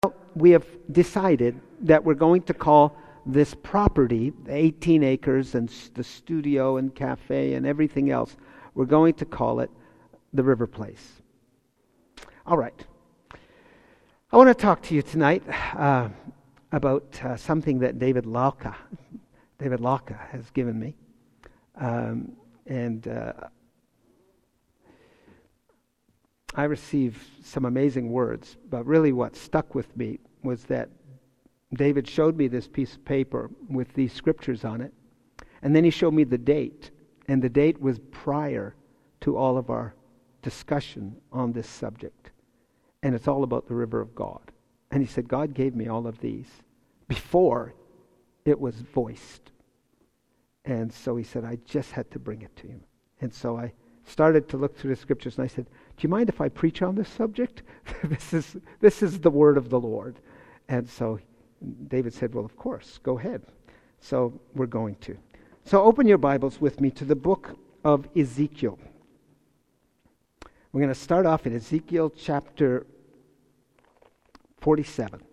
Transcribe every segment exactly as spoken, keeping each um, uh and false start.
We have decided that we're going to call this property, eighteen acres and the studio and cafe and everything else, we're going to call it the River Place. All right. I want to talk to you tonight uh, about uh, something that David Lauka, David Lauka has given me. Um, and uh, I received some amazing words, but really what stuck with me was that David showed me this piece of paper with these scriptures on it, and then he showed me the date, and the date was prior to all of our discussion on this subject, and it's all about the river of God. And he said, God gave me all of these before it was voiced. And so he said, I just had to bring it to him. And so I started to look through the scriptures, and I said, do you mind if I preach on this subject? this is this is the word of the Lord. And so David said, well, of course, go ahead. So we're going to. So open your Bibles with me to the book of Ezekiel. We're going to start off in Ezekiel chapter forty-seven.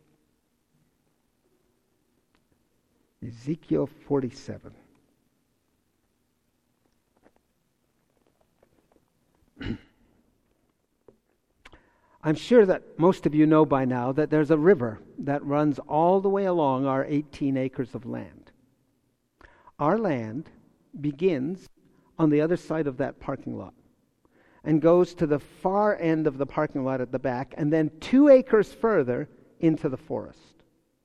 Ezekiel forty-seven. I'm sure that most of you know by now that there's a river that runs all the way along our eighteen acres of land. Our land begins on the other side of that parking lot and goes to the far end of the parking lot at the back, and then two acres further into the forest.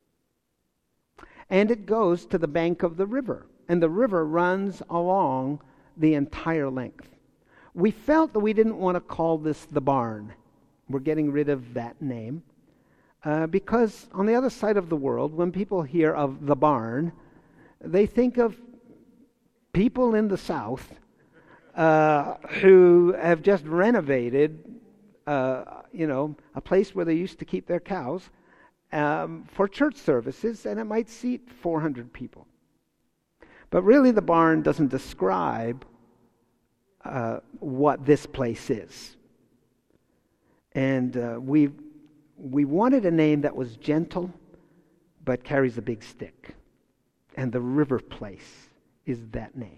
And it goes to the bank of the river, and the river runs along the entire length. We felt that we didn't want to call this the barn. We're getting rid of that name uh, because on the other side of the world, when people hear of the barn, they think of people in the South uh, who have just renovated, uh, you know, a place where they used to keep their cows um, for church services, and it might seat four hundred people. But really, the barn doesn't describe uh, what this place is. And uh, we we wanted a name that was gentle, but carries a big stick. And the River Place is that name.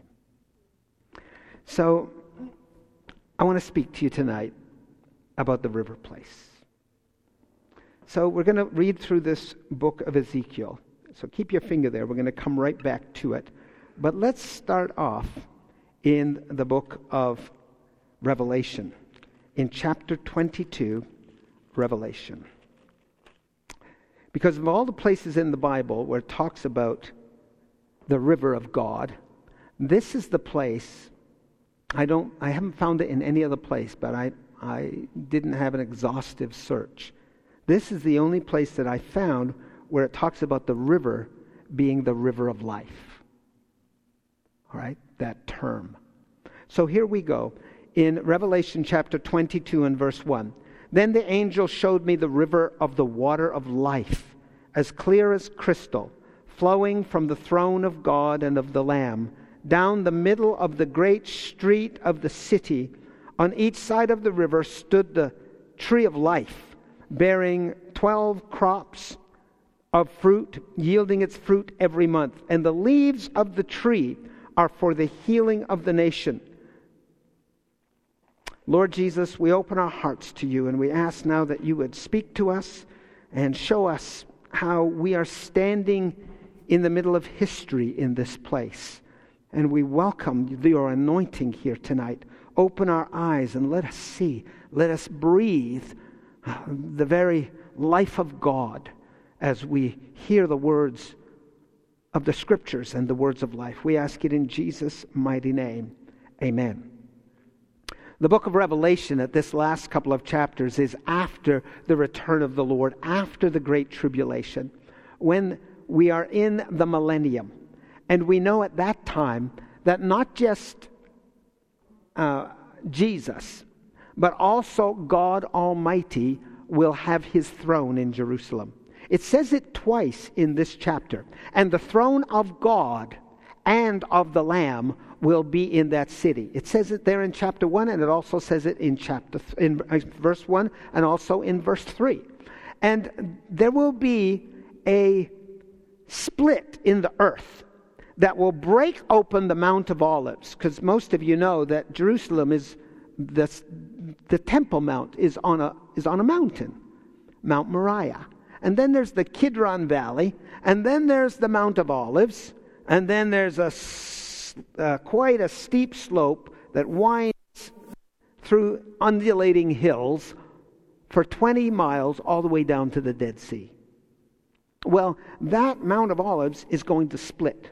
So I want to speak to you tonight about the River Place. So we're going to read through this book of Ezekiel. So keep your finger there. We're going to come right back to it. But let's start off in the book of Revelation. In chapter twenty-two, Revelation. Because of all the places in the Bible where it talks about the river of God, this is the place. I don't I haven't found it in any other place, but I, I didn't have an exhaustive search. This is the only place that I found where it talks about the river being the river of life. All right, that term. So here we go. In Revelation chapter twenty-two and verse one, then the angel showed me the river of the water of life, as clear as crystal, flowing from the throne of God and of the Lamb, down the middle of the great street of the city. On each side of the river stood the tree of life, bearing twelve crops of fruit, yielding its fruit every month. And the leaves of the tree are for the healing of the nation. Lord Jesus, we open our hearts to you, and we ask now that you would speak to us and show us how we are standing in the middle of history in this place. And we welcome your anointing here tonight. Open our eyes and let us see. Let us breathe the very life of God as we hear the words of the Scriptures and the words of life. We ask it in Jesus' mighty name. Amen. The book of Revelation at this last couple of chapters is after the return of the Lord, after the Great Tribulation, when we are in the millennium. And we know at that time that not just uh, Jesus, but also God Almighty will have his throne in Jerusalem. It says it twice in this chapter. And the throne of God and of the Lamb will be in that city. It says it there in chapter one, and it also says it in chapter th- in verse one, and also in verse three. And there will be a split in the earth that will break open the Mount of Olives, because most of you know that Jerusalem is the the Temple Mount is on a is on a mountain, Mount Moriah, and then there's the Kidron Valley, and then there's the Mount of Olives, and then there's a uh, quite a steep slope that winds through undulating hills for twenty miles all the way down to the Dead Sea. Well, that Mount of Olives is going to split.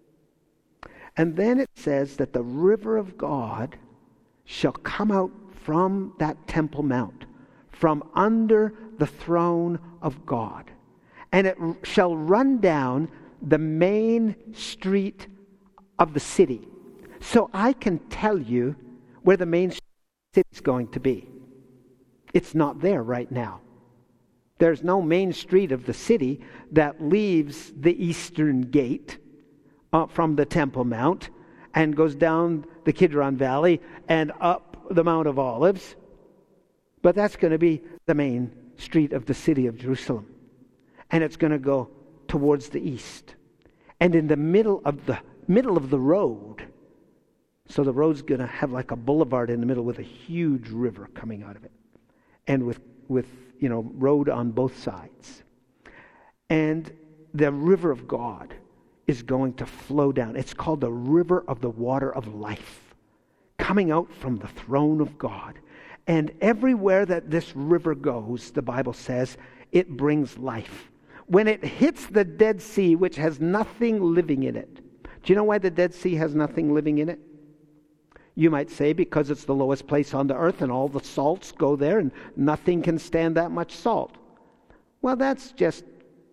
And then it says that the river of God shall come out from that Temple Mount, from under the throne of God. And it shall run down the main street of the city. So I can tell you where the main city is going to be. It's not there right now. There's no main street of the city that leaves the eastern gate uh, from the Temple Mount and goes down the Kidron Valley and up the Mount of Olives. But that's going to be the main street of the city of Jerusalem. And it's going to go towards the east. And in the middle of the middle of the road, so the road's going to have like a boulevard in the middle with a huge river coming out of it. And with, with you know, road on both sides. And the river of God is going to flow down. It's called the river of the water of life, coming out from the throne of God. And everywhere that this river goes, the Bible says, it brings life. When it hits the Dead Sea, which has nothing living in it. Do you know why the Dead Sea has nothing living in it? You might say because it's the lowest place on the earth and all the salts go there and nothing can stand that much salt. Well, that's just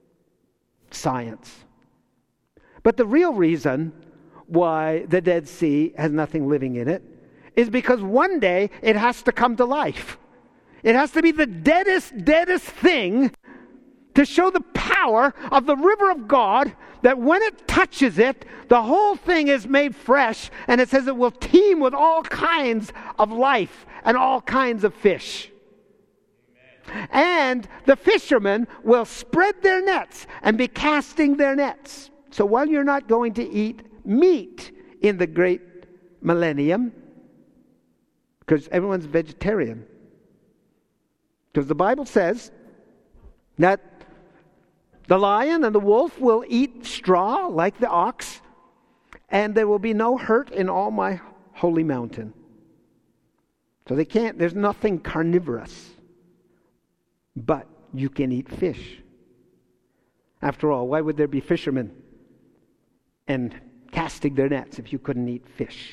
science. But the real reason why the Dead Sea has nothing living in it is because one day it has to come to life. It has to be the deadest, deadest thing to show the power of the river of God, that when it touches it, the whole thing is made fresh, and it says it will teem with all kinds of life and all kinds of fish. Amen. And the fishermen will spread their nets and be casting their nets. So while you're not going to eat meat in the great millennium, because everyone's vegetarian, because the Bible says that the lion and the wolf will eat straw like the ox, and there will be no hurt in all my holy mountain. So they can't, there's nothing carnivorous, but you can eat fish. After all, why would there be fishermen and casting their nets if you couldn't eat fish?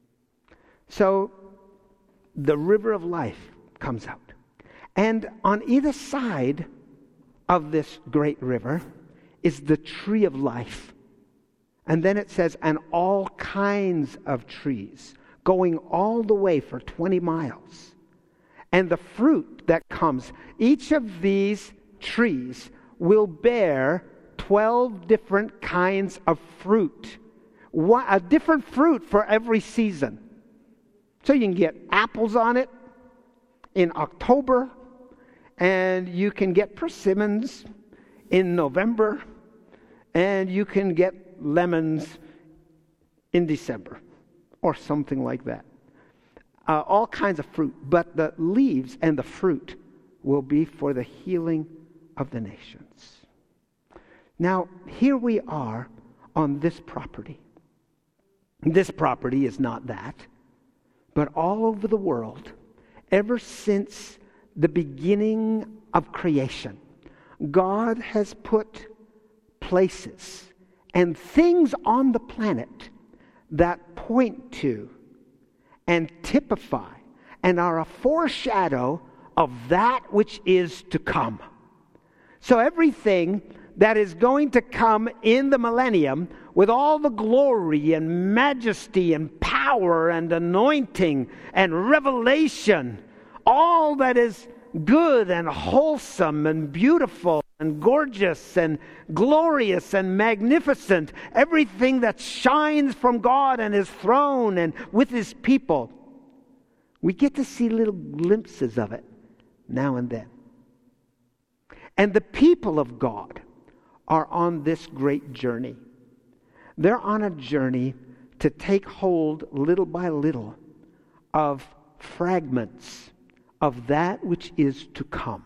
So the river of life comes out. And on either side of this great river is the tree of life. And then it says, and all kinds of trees, going all the way for twenty miles. And the fruit that comes, each of these trees will bear twelve different kinds of fruit. One, a different fruit for every season. So you can get apples on it in October, and you can get persimmons in November, and you can get lemons in December, or something like that. Uh, all kinds of fruit, but the leaves and the fruit will be for the healing of the nations. Now, here we are on this property. This property is not that, but all over the world, ever since the beginning of creation, God has put places and things on the planet that point to and typify and are a foreshadow of that which is to come. So everything that is going to come in the millennium with all the glory and majesty and power and anointing and revelation, all that is good and wholesome and beautiful and gorgeous and glorious and magnificent, everything that shines from God and His throne and with His people, we get to see little glimpses of it now and then. And the people of God are on this great journey. They're on a journey to take hold little by little of fragments of that which is to come.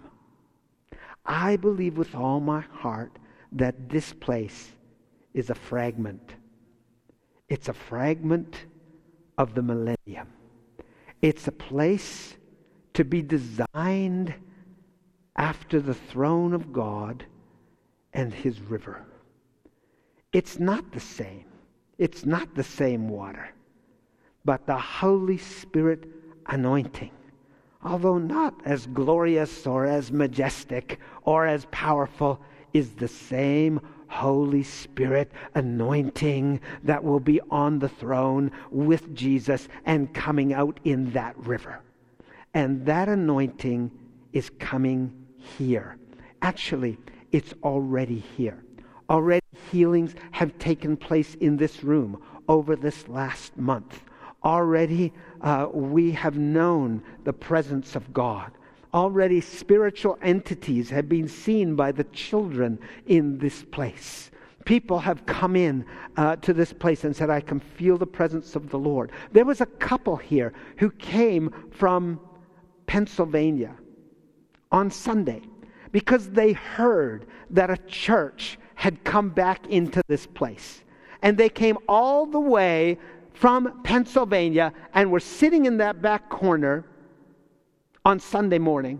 I believe with all my heart that this place is a fragment. It's a fragment of the millennium. It's a place to be designed after the throne of God and His river. It's not the same. It's not the same water. But the Holy Spirit anointing, although not as glorious or as majestic or as powerful, is the same Holy Spirit anointing that will be on the throne with Jesus and coming out in that river. And that anointing is coming here. Actually, it's already here. Already healings have taken place in this room over this last month. Already uh, we have known the presence of God. Already spiritual entities have been seen by the children in this place. People have come in uh, to this place and said, I can feel the presence of the Lord. There was a couple here who came from Pennsylvania on Sunday because they heard that a church had come back into this place. And they came all the way from Pennsylvania and were sitting in that back corner on Sunday morning.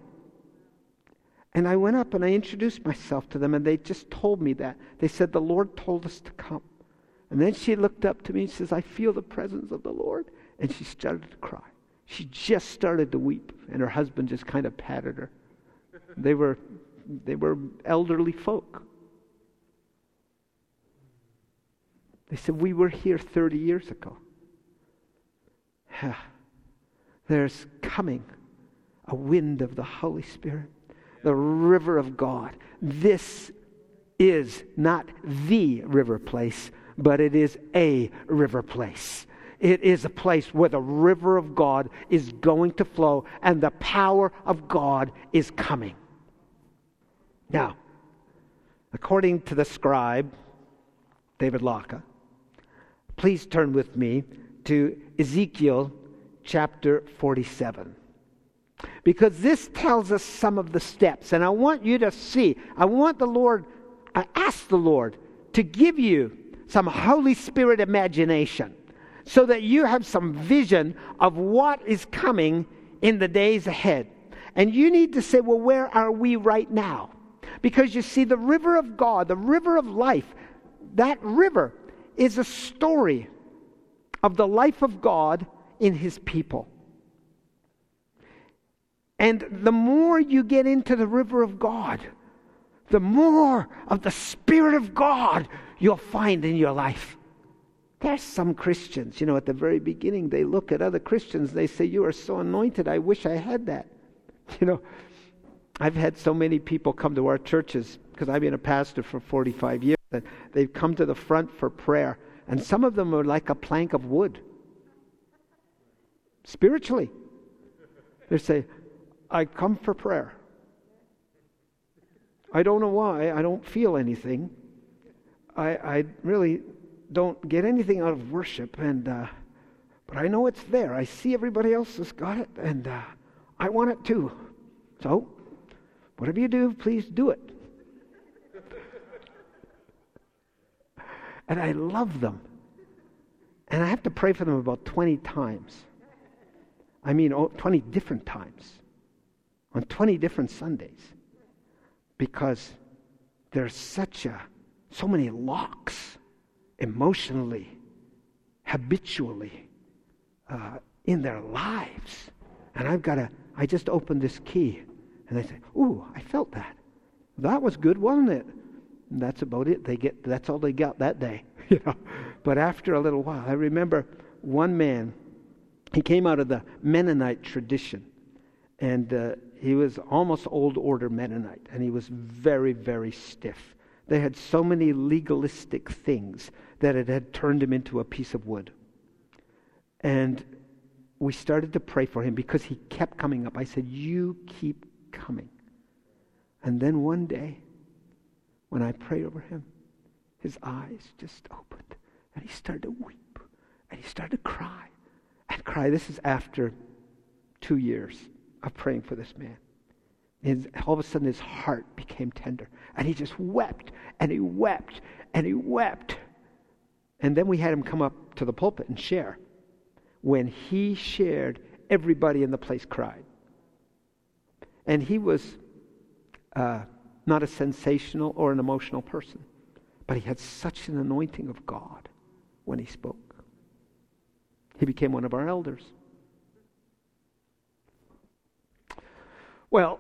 And I went up and I introduced myself to them, and they just told me that. They said, the Lord told us to come. And then she looked up to me and says, I feel the presence of the Lord. And she started to cry. She just started to weep, and her husband just kind of patted her. They were, they were elderly folk. They said, we were here thirty years ago. There's coming a wind of the Holy Spirit, the river of God. This is not the river place, but it is a river place. It is a place where the river of God is going to flow and the power of God is coming. Now, according to the scribe, David Locke, please turn with me to Ezekiel chapter forty-seven. Because this tells us some of the steps. And I want you to see, I want the Lord, I ask the Lord to give you some Holy Spirit imagination so that you have some vision of what is coming in the days ahead. And you need to say, well, where are we right now? Because you see, the river of God, the river of life, that river is a story of the life of God in His people. And the more you get into the river of God, the more of the Spirit of God you'll find in your life. There's some Christians, you know, at the very beginning, they look at other Christians, they say, you are so anointed, I wish I had that. You know, I've had so many people come to our churches, because I've been a pastor for forty-five years, and they've come to the front for prayer, and some of them are like a plank of wood. Spiritually. They say, I come for prayer. I don't know why. I don't feel anything. I, I really don't get anything out of worship, and uh, but I know it's there. I see everybody else has got it, and uh, I want it too. So, whatever you do, please do it. And I love them. And I have to pray for them about twenty times. I mean, oh, twenty different times. On twenty different Sundays. Because there's such a, so many locks emotionally, habitually, uh, in their lives. And I've got to, I just opened this key. And they say, ooh, I felt that. That was good, wasn't it? And that's about it. They get, that's all they got that day. You know. But after a little while, I remember one man, he came out of the Mennonite tradition. And uh, he was almost old order Mennonite. And he was very, very stiff. They had so many legalistic things that it had turned him into a piece of wood. And we started to pray for him because he kept coming up. I said, you keep coming. And then one day, when I prayed over him, his eyes just opened, and he started to weep, and he started to cry, and cry. This is after two years of praying for this man. His, all of a sudden, his heart became tender, and he just wept, and he wept, and he wept. And then we had him come up to the pulpit and share. When he shared, everybody in the place cried. And he was uh, not a sensational or an emotional person, but he had such an anointing of God when he spoke. He became one of our elders. Well,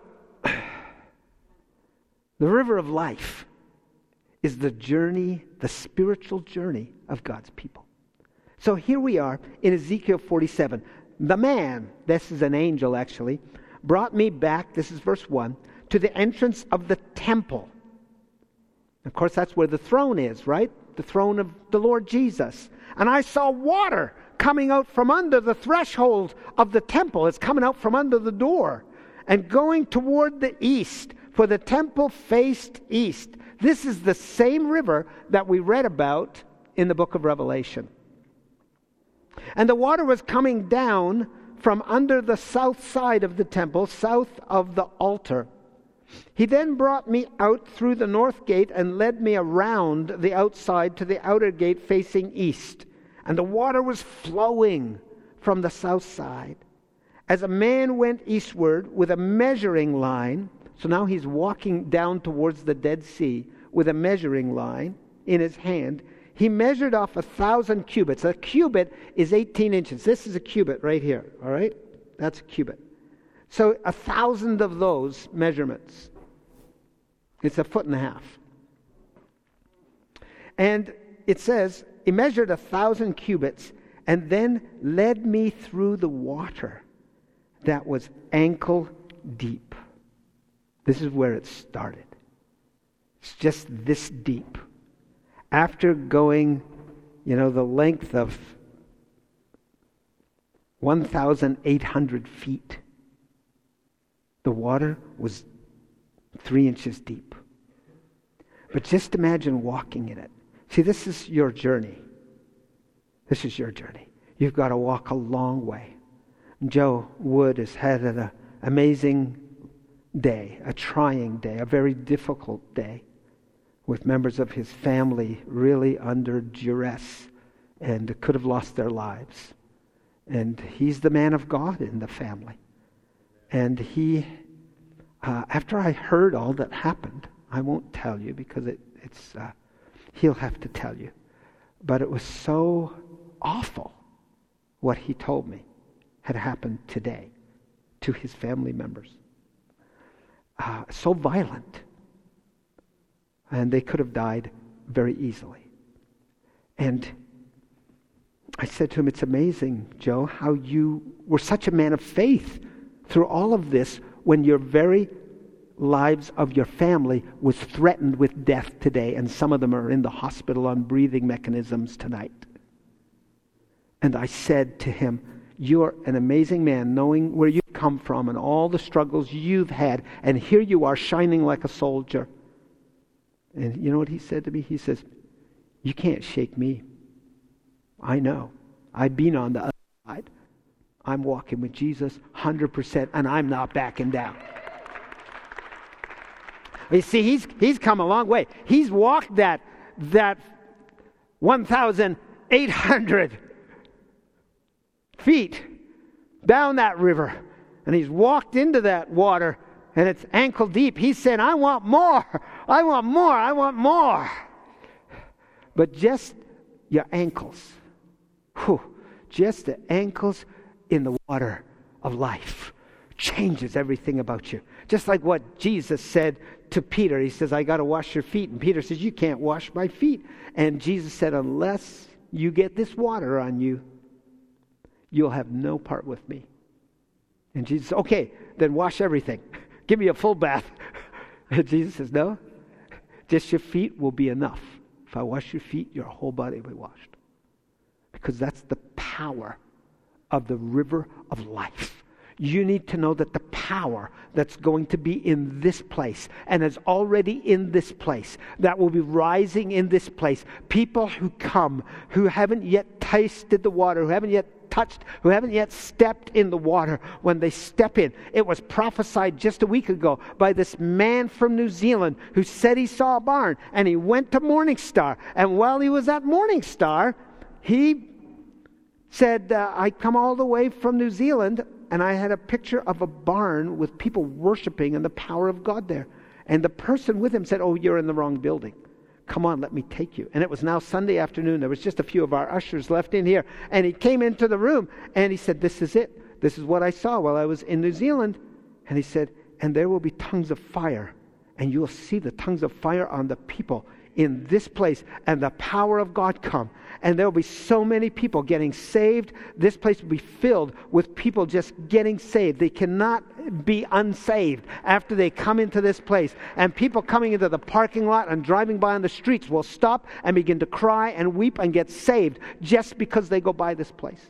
the river of life is the journey, the spiritual journey of God's people. So here we are in Ezekiel forty-seven. The man, this is an angel actually, brought me back, this is verse one, to the entrance of the temple. Of course, that's where the throne is, right? The throne of the Lord Jesus. And I saw water coming out from under the threshold of the temple. It's coming out from under the door and going toward the east, for the temple faced east. This is the same river that we read about in the book of Revelation. And the water was coming down from under the south side of the temple, south of the altar. He then brought me out through the north gate and led me around the outside to the outer gate facing east. And the water was flowing from the south side. As a man went eastward with a measuring line, so now he's walking down towards the Dead Sea with a measuring line in his hand, he measured off a thousand cubits. A cubit is eighteen inches. This is a cubit right here, all right? That's a cubit. So a thousand of those measurements. It's a foot and a half. And it says, he measured a thousand cubits and then led me through the water that was ankle deep. This is where it started. It's just this deep. After going, you know, the length of one thousand eight hundred feet, the water was three inches deep. But just imagine walking in it. See, this is your journey. This is your journey. You've got to walk a long way. Joe Wood has had an amazing day, a trying day, a very difficult day, with members of his family really under duress and could have lost their lives. And he's the man of God in the family. And he, uh, after I heard all that happened, I won't tell you because it, it's uh, he'll have to tell you. But it was so awful what he told me had happened today to his family members. Uh, so violent. And they could have died very easily. And I said to him, it's amazing, Joe, how you were such a man of faith through all of this when your very lives of your family was threatened with death today, and some of them are in the hospital on breathing mechanisms tonight. And I said to him, you're an amazing man, knowing where you've come from and all the struggles you've had, and here you are shining like a soldier. And you know what he said to me? He says, you can't shake me. I know. I've been on the other side. I'm walking with Jesus one hundred percent, and I'm not backing down. You see, he's he's come a long way. He's walked that that one thousand eight hundred feet down that river, and he's walked into that water, and it's ankle deep. He's saying, I want more. I want more. I want more. But just your ankles, whew, just the ankles in the water of life changes everything about you. Just like what Jesus said to Peter. He says, I got to wash your feet. And Peter says, you can't wash my feet. And Jesus said, unless you get this water on you, you'll have no part with me. And Jesus said, okay, then wash everything. Give me a full bath. And Jesus says, no, just your feet will be enough. If I wash your feet, your whole body will be washed. Because that's the power of the river of life. You need to know that the power that's going to be in this place and is already in this place, that will be rising in this place, people who come, who haven't yet tasted the water, who haven't yet touched, who haven't yet stepped in the water, when they step in. It was prophesied just a week ago by this man from New Zealand who said he saw a barn, and he went to Morningstar. And while he was at Morningstar, he said, uh, I come all the way from New Zealand, and I had a picture of a barn with people worshiping and the power of God there. And the person with him said, oh, you're in the wrong building. Come on, let me take you. And it was now Sunday afternoon. There was just a few of our ushers left in here. And he came into the room and he said, this is it. This is what I saw while I was in New Zealand. And he said, and there will be tongues of fire. And you will see the tongues of fire on the people in this place. And the power of God come. And there will be so many people getting saved. This place will be filled with people just getting saved. They cannot be unsaved after they come into this place. And people coming into the parking lot and driving by on the streets will stop and begin to cry and weep and get saved just because they go by this place.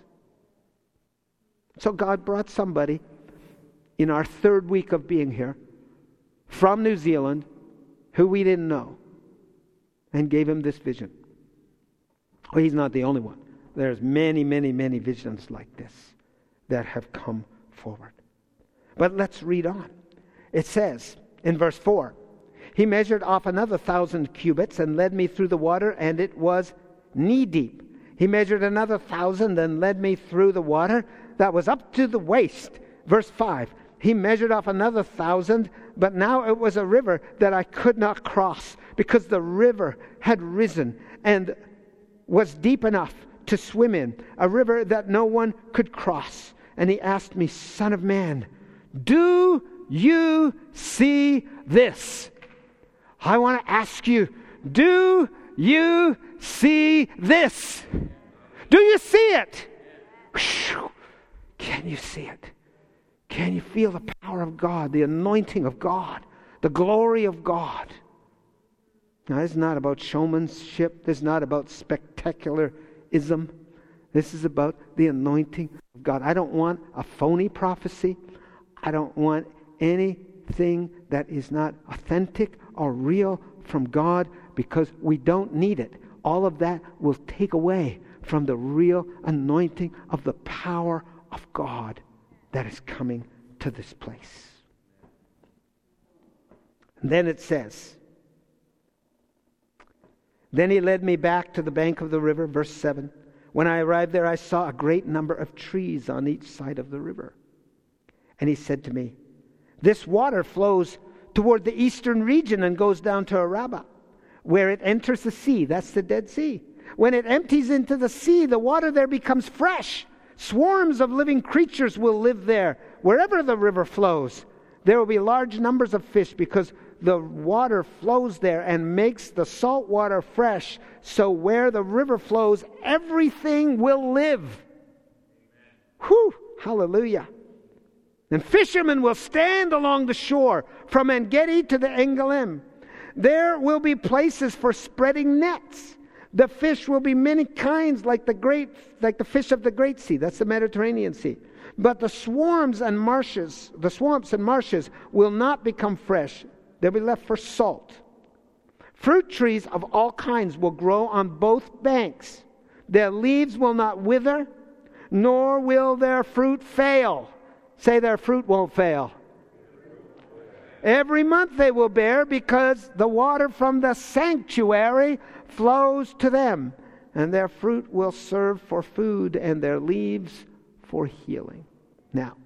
So God brought somebody in our third week of being here from New Zealand who we didn't know and gave him this vision. Well, he's not the only one. There's many, many, many visions like this that have come forward. But let's read on. It says in verse four, he measured off another thousand cubits and led me through the water, and it was knee deep. He measured another thousand and led me through the water that was up to the waist. Verse five, he measured off another thousand, but now it was a river that I could not cross, because the river had risen and was deep enough to swim in, a river that no one could cross. And he asked me, Son of man, do you see this? I want to ask you, do you see this? Do you see it? Can you see it? Can you feel the power of God, the anointing of God, the glory of God? Now, this is not about showmanship. This is not about spectacularism. This is about the anointing of God. I don't want a phony prophecy. I don't want anything that is not authentic or real from God, because we don't need it. All of that will take away from the real anointing of the power of God that is coming to this place. And then it says, then he led me back to the bank of the river, verse seven. When I arrived there, I saw a great number of trees on each side of the river. And he said to me, this water flows toward the eastern region and goes down to Arabah, where it enters the sea. That's the Dead Sea. When it empties into the sea, the water there becomes fresh. Swarms of living creatures will live there. Wherever the river flows, there will be large numbers of fish, because the water flows there and makes the salt water fresh. So where the river flows, everything will live. Whew, hallelujah. And fishermen will stand along the shore from En-Gedi to the Engelim. There will be places for spreading nets. The fish will be many kinds, like the great, like the fish of the Great Sea. That's the Mediterranean Sea. But the swarms and marshes, the swamps and marshes will not become fresh. They'll be left for salt. Fruit trees of all kinds will grow on both banks. Their leaves will not wither, nor will their fruit fail. Say, their fruit won't fail. Every month they will bear, because the water from the sanctuary flows to them, and their fruit will serve for food, and their leaves for healing. Now,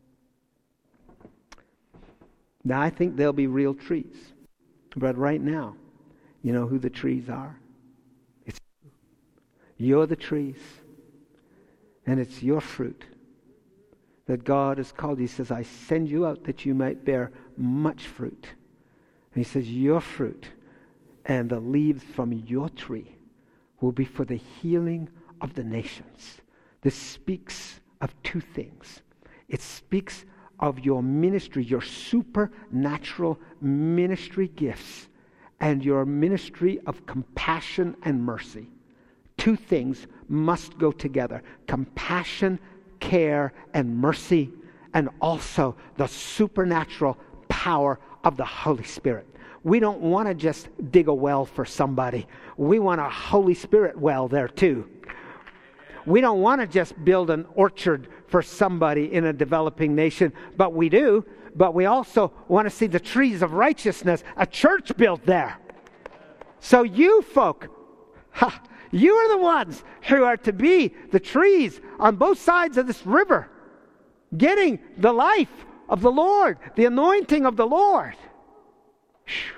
now I think there'll be real trees. But right now, you know who the trees are? It's you. You're the trees. And it's your fruit that God has called. He says, I send you out that you might bear much fruit. And he says, your fruit and the leaves from your tree will be for the healing of the nations. This speaks of two things. It speaks of your ministry, your supernatural ministry gifts, and your ministry of compassion and mercy. Two things must go together: compassion, care, and mercy, and also the supernatural power of the Holy Spirit. We don't want to just dig a well for somebody. We want a Holy Spirit well there too. We don't want to just build an orchard for somebody in a developing nation, but we do. But we also want to see the trees of righteousness, a church built there. So you folk, ha, you are the ones who are to be the trees on both sides of this river, getting the life of the Lord, the anointing of the Lord. Whew.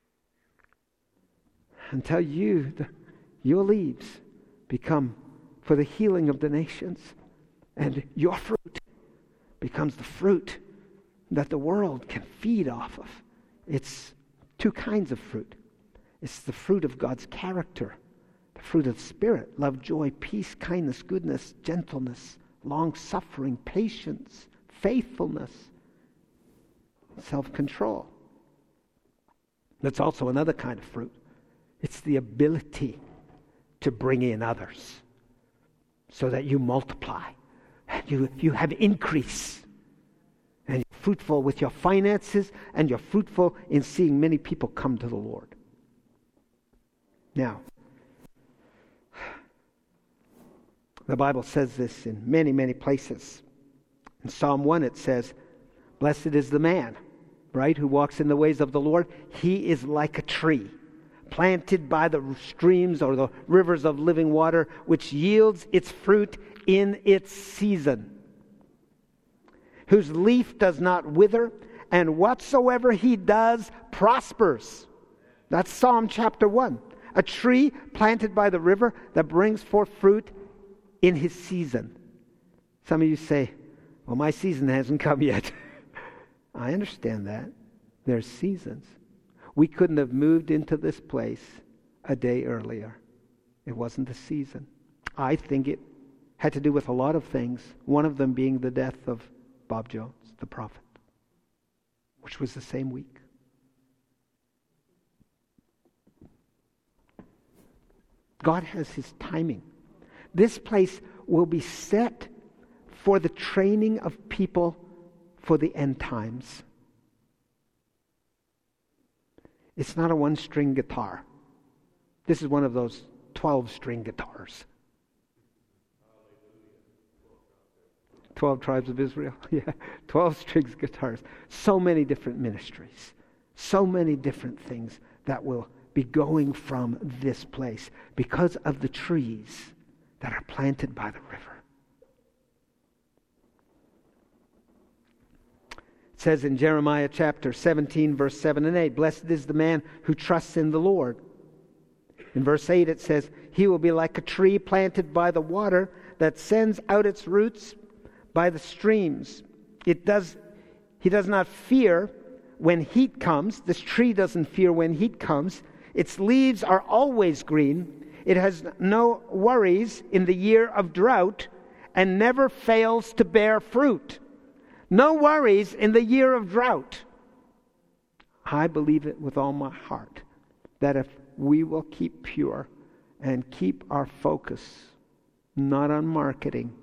Until you, the, your leaves become for the healing of the nations, and your fruit becomes the fruit that the world can feed off of. It's two kinds of fruit. It's the fruit of God's character, the fruit of the Spirit, love, joy, peace, kindness, goodness, gentleness, long-suffering, patience, faithfulness, self-control. That's also another kind of fruit. It's the ability to bring in others so that you multiply, you, you have increase, and you're fruitful with your finances, and you're fruitful in seeing many people come to the Lord. Now, the Bible says this in many, many places. In Psalm one it says, "Blessed is the man," right, "who walks in the ways of the Lord. He is like a tree planted by the streams or the rivers of living water, which yields its fruit in its season, whose leaf does not wither, and whatsoever he does prospers." That's Psalm chapter one. A tree planted by the river that brings forth fruit in his season. Some of you say, "Well, my season hasn't come yet." I understand that. There's seasons. We couldn't have moved into this place a day earlier. It wasn't the season. I think it had to do with a lot of things, one of them being the death of Bob Jones, the prophet, which was the same week. God has his timing. This place will be set for the training of people for the end times. It's not a one-string guitar. This is one of those twelve-string guitars. Twelve tribes of Israel. Yeah, twelve strings guitars. So many different ministries. So many different things that will be going from this place because of the trees that are planted by the river. It says in Jeremiah chapter seventeen, verse seven and eight, "Blessed is the man who trusts in the Lord." In verse eight it says, "He will be like a tree planted by the water that sends out its roots by the streams. It does, he does not fear when heat comes." This tree doesn't fear when heat comes. "Its leaves are always green. It has no worries in the year of drought and never fails to bear fruit." No worries in the year of drought. I believe it with all my heart that if we will keep pure and keep our focus not on marketing.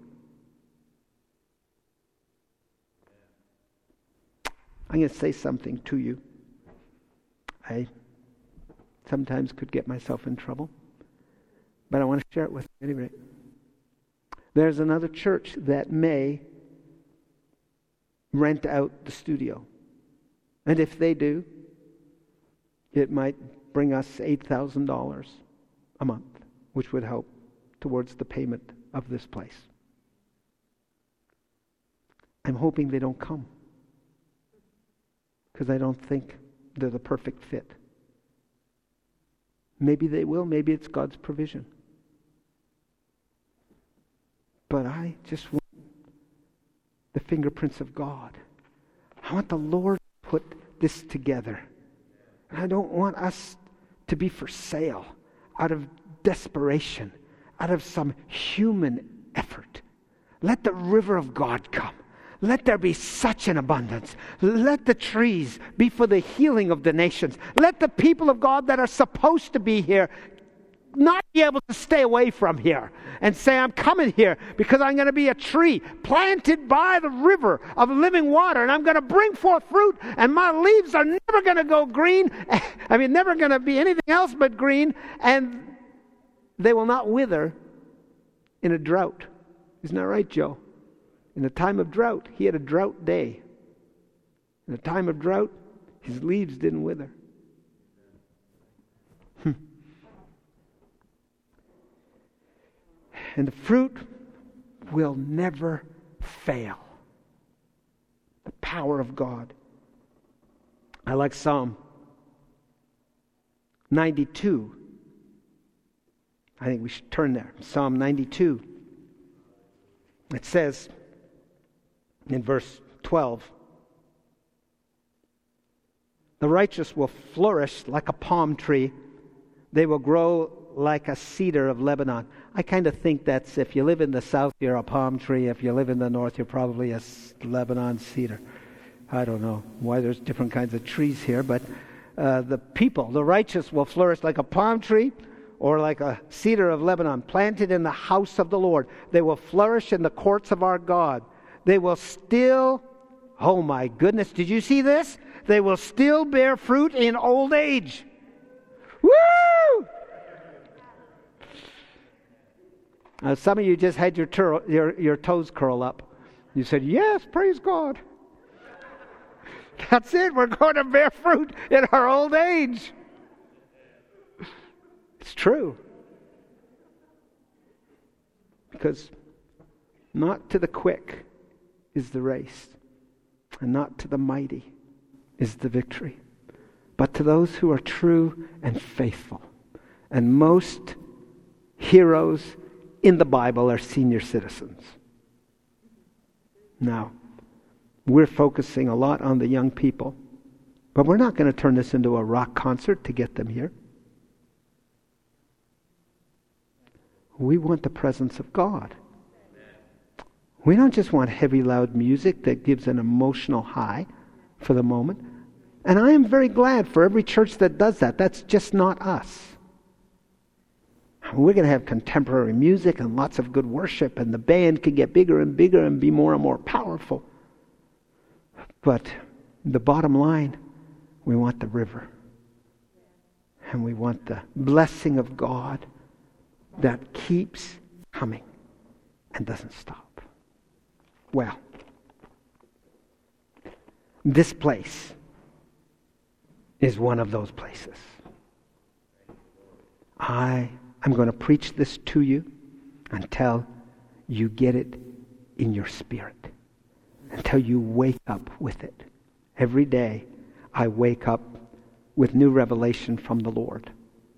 I'm going to say something to you. I sometimes could get myself in trouble, but I want to share it with you at any rate. There's another church that may rent out the studio. And if they do, it might bring us eight thousand dollars a month, which would help towards the payment of this place. I'm hoping they don't come, because I don't think they're the perfect fit. Maybe they will, maybe it's God's provision. But I just want the fingerprints of God. I want the Lord to put this together. I don't want us to be for sale out of desperation, out of some human effort. Let the river of God come. Let there be such an abundance. Let the trees be for the healing of the nations. Let the people of God that are supposed to be here not be able to stay away from here and say, I'm coming here because I'm going to be a tree planted by the river of living water, and I'm going to bring forth fruit, and my leaves are never going to go green. I mean, never going to be anything else but green, and they will not wither in a drought. Isn't that right, Joe? In a time of drought, he had a drought day. In a time of drought, his leaves didn't wither. Hmm. And the fruit will never fail. The power of God. I like Psalm ninety-two. I think we should turn there. Psalm ninety-two. It says in verse twelve, the righteous will flourish like a palm tree. They will grow like a cedar of Lebanon. I kind of think that's, if you live in the south, you're a palm tree. If you live in the north, you're probably a Lebanon cedar. I don't know why there's different kinds of trees here, but uh, the people, the righteous, will flourish like a palm tree or like a cedar of Lebanon, planted in the house of the Lord. They will flourish in the courts of our God. They will still, oh my goodness, did you see this? They will still bear fruit in old age. Woo! Now, some of you just had your, tur- your, your toes curl up. You said, yes, praise God. That's it. We're going to bear fruit in our old age. It's true. Because not to the quick is the race, and not to the mighty is the victory, but to those who are true and faithful. And most heroes in the Bible are senior citizens. Now, we're focusing a lot on the young people, but we're not going to turn this into a rock concert to get them here. We want the presence of God. We don't just want heavy, loud music that gives an emotional high for the moment. And I am very glad for every church that does that. That's just not us. We're going to have contemporary music and lots of good worship, and the band can get bigger and bigger and be more and more powerful. But the bottom line, we want the river. And we want the blessing of God that keeps coming and doesn't stop. Well, this place is one of those places. I am going to preach this to you until you get it in your spirit, until you wake up with it. Every day I wake up with new revelation from the Lord,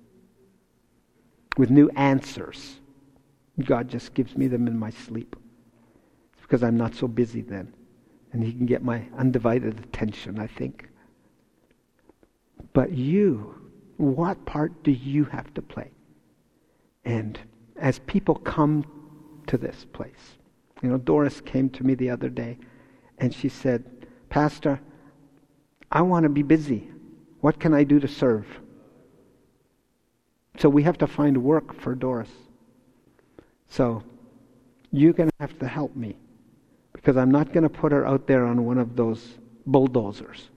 with new answers. God just gives me them in my sleep. It's because I'm not so busy then, and He can get my undivided attention, I think. But you, what part do you have to play? And as people come to this place, you know, Doris came to me the other day and she said, Pastor, I want to be busy. What can I do to serve? So we have to find work for Doris. So you're going to have to help me, because I'm not going to put her out there on one of those bulldozers.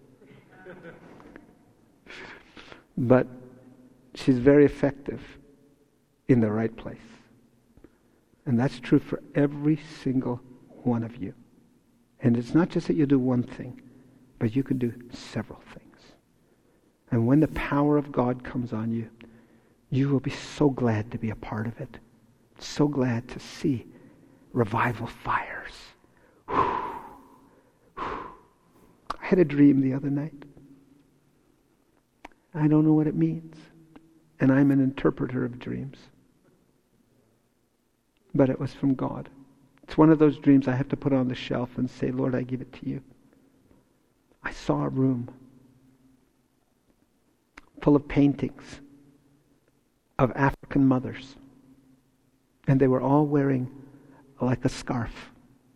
But she's very effective in the right place. And that's true for every single one of you. And it's not just that you do one thing, but you can do several things. And when the power of God comes on you, you will be so glad to be a part of it. So glad to see revival fires. Whew. Whew. I had a dream the other night. I don't know what it means. And I'm an interpreter of dreams. But it was from God. It's one of those dreams I have to put on the shelf and say, Lord, I give it to you. I saw a room full of paintings of African mothers. And they were all wearing like a scarf.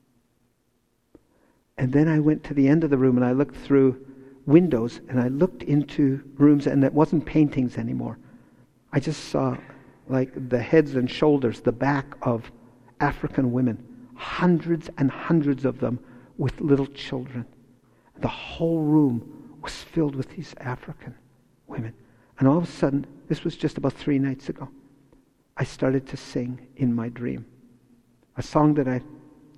And then I went to the end of the room and I looked through windows and I looked into rooms, and it wasn't paintings anymore. I just saw like the heads and shoulders, the back of African women, hundreds and hundreds of them with little children. The whole room was filled with these African women. And all of a sudden, this was just about three nights ago, I started to sing in my dream. A song that I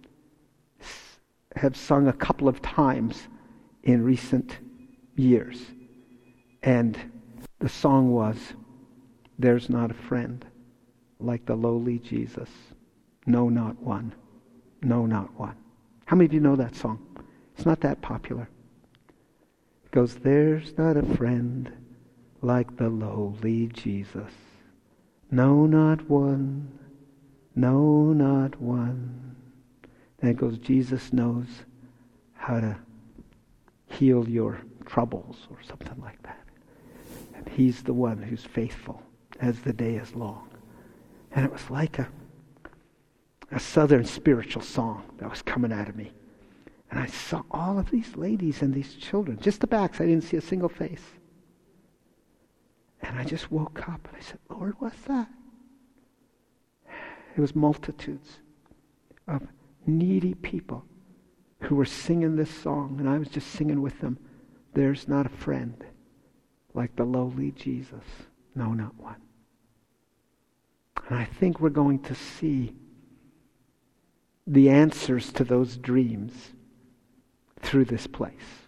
have sung a couple of times in recent years. And the song was, "There's not a friend like the lowly Jesus. No, not one. No, not one." How many of you know that song? It's not that popular. It goes, "There's not a friend like the lowly Jesus. No, not one. No, not one." Then it goes, "Jesus knows how to heal your troubles," or something like that. And He's the one who's faithful as the day is long. And it was like a, a southern spiritual song that was coming out of me. And I saw all of these ladies and these children, just the backs. I didn't see a single face. And I just woke up and I said, "Lord, what's that?" It was multitudes of needy people who were singing this song, and I was just singing with them. "There's not a friend like the lowly Jesus. No, not one." And I think we're going to see the answers to those dreams through this place.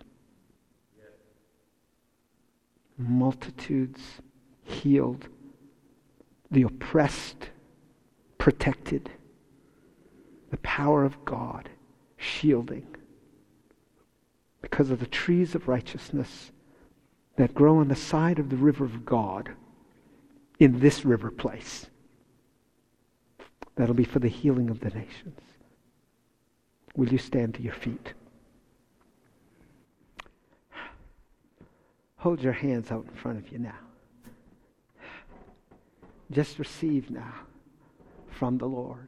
Multitudes healed, the oppressed protected, the power of God shielding, because of the trees of righteousness that grow on the side of the river of God in this river place. That'll be for the healing of the nations. Will you stand to your feet? Hold your hands out in front of you now. Just receive now from the Lord.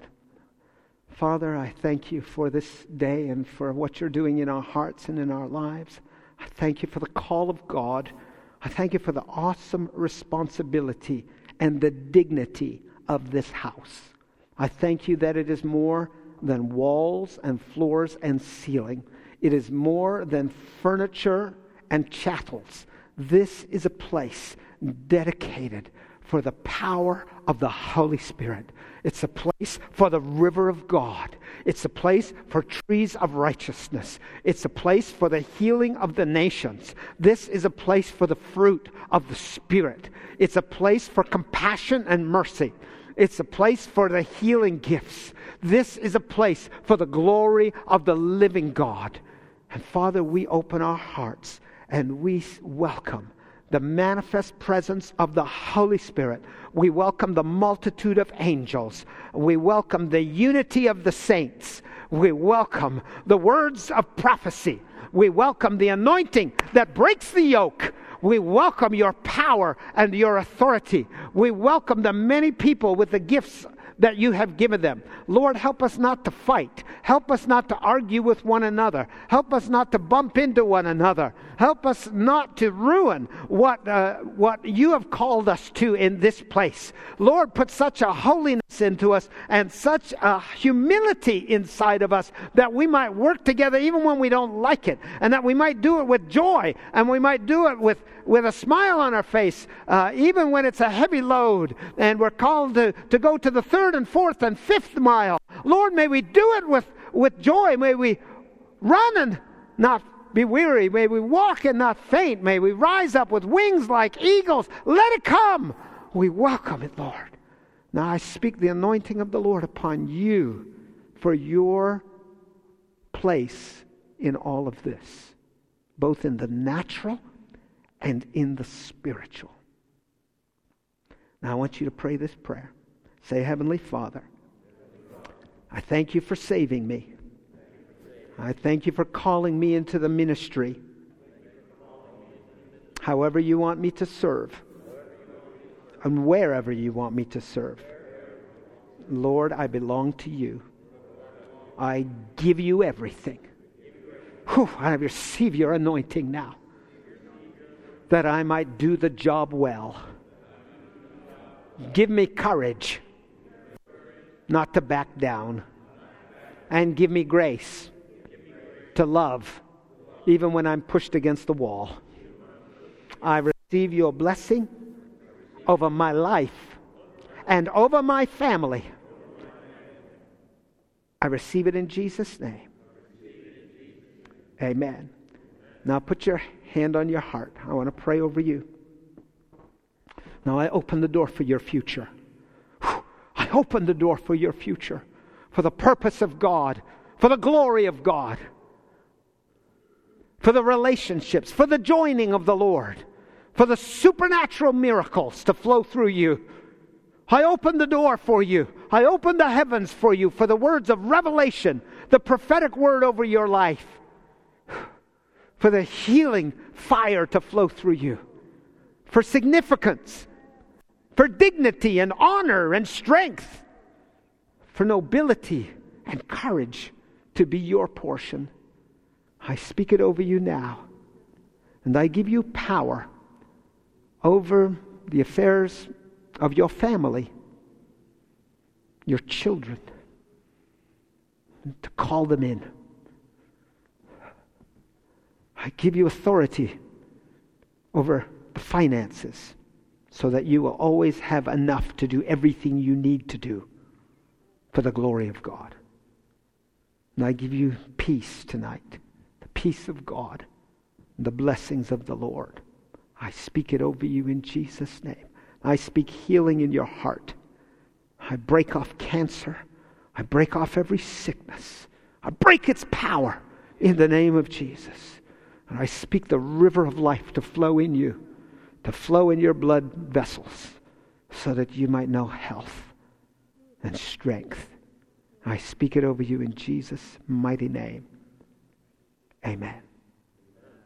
Father, I thank you for this day and for what you're doing in our hearts and in our lives. I thank you for the call of God. I thank you for the awesome responsibility and the dignity of this house. I thank you that it is more than walls and floors and ceiling. It is more than furniture and chattels. This is a place dedicated for the power of the Holy Spirit. It's a place for the river of God. It's a place for trees of righteousness. It's a place for the healing of the nations. This is a place for the fruit of the Spirit. It's a place for compassion and mercy. It's a place for the healing gifts. This is a place for the glory of the living God. And Father, we open our hearts and we welcome the manifest presence of the Holy Spirit. We welcome the multitude of angels. We welcome the unity of the saints. We welcome the words of prophecy. We welcome the anointing that breaks the yoke. We welcome your power and your authority. We welcome the many people with the gifts that you have given them. Lord, help us not to fight. Help us not to argue with one another. Help us not to bump into one another. Help us not to ruin what uh, what you have called us to in this place. Lord, put such a holiness into us and such a humility inside of us that we might work together even when we don't like it, and that we might do it with joy, and we might do it with, with a smile on our face, uh, even when it's a heavy load and we're called to, to go to the third and fourth and fifth mile. Lord, may we do it with, with joy. May we run and not be weary. May we walk and not faint. May we rise up with wings like eagles. Let it come. We welcome it, Lord. Now I speak the anointing of the Lord upon you for your place in all of this, both in the natural and in the spiritual. Now I want you to pray this prayer. Say, Heavenly Father, I thank you for saving me. I thank you for calling me into the ministry. However you want me to serve, and wherever you want me to serve. Lord, I belong to you. I give you everything. Whew, I receive your anointing now, that I might do the job well. Give me courage not to back down. And give me grace to love even when I'm pushed against the wall. I receive your blessing over my life and over my family. I receive it in Jesus' name. Amen. Now put your hand on your heart. I want to pray over you. Now I open the door for your future. I open the door for your future. For the purpose of God. For the glory of God. For the relationships. For the joining of the Lord. For the supernatural miracles to flow through you. I open the door for you. I open the heavens for you. For the words of revelation. The prophetic word over your life. For the healing fire to flow through you. For significance. For dignity and honor and strength. For nobility and courage to be your portion. I speak it over you now. And I give you power over the affairs of your family, your children, to call them in. I give you authority over the finances so that you will always have enough to do everything you need to do for the glory of God. And I give you peace tonight, the peace of God, and the blessings of the Lord. I speak it over you in Jesus' name. I speak healing in your heart. I break off cancer. I break off every sickness. I break its power in the name of Jesus. And I speak the river of life to flow in you, to flow in your blood vessels, so that you might know health and strength. I speak it over you in Jesus' mighty name. Amen.